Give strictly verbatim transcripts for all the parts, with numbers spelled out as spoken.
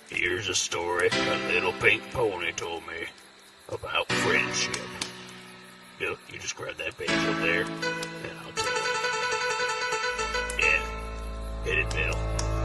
Here's a story a little pink pony told me about friendship. You, you just grab that page up there, and I'll tell you. Yeah, hit it, Bill.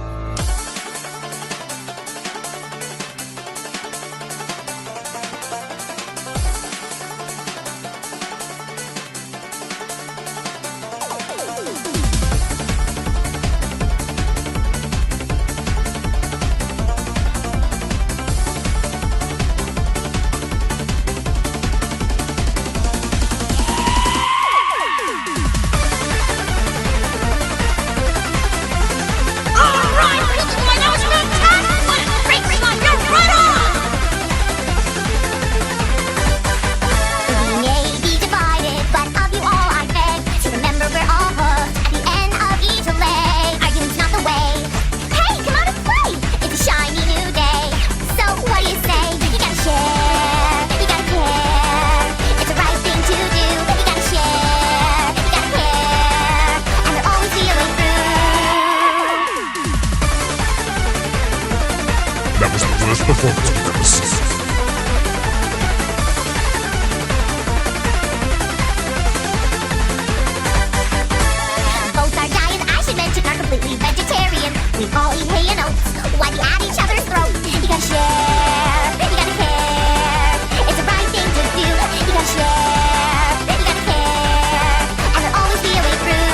That was the worst performance we've ever seen. Both our diets, I should mention, are completely vegetarian. We all eat hay and oats while we at each other's throats. You gotta share, you gotta care. It's the right thing to do. You gotta share, you gotta care. And they'll always be a way through.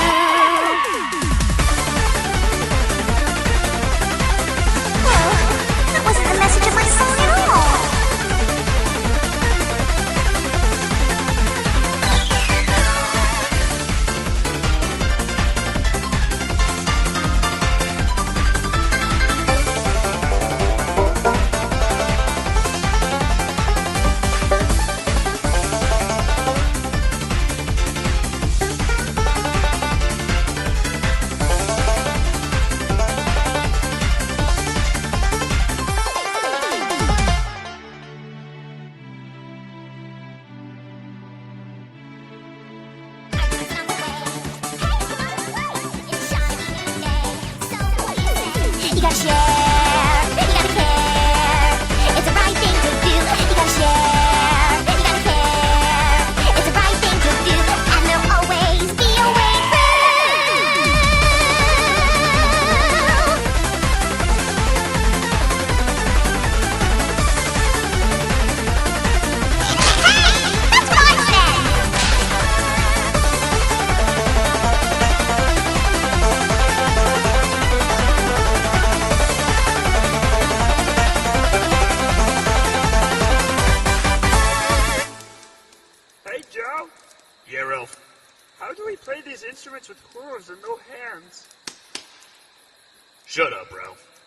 Oh, that wasn't the message of my song at all. You gotta share, you gotta care. It's the right thing to do. You gotta share, you gotta care. It's the right thing to do. And there'll always be a way through. Hey, that's what I said. Hey, Joe. Yeah, Ralph. How do we play these instruments with chords and no hands? Shut up, Ralph.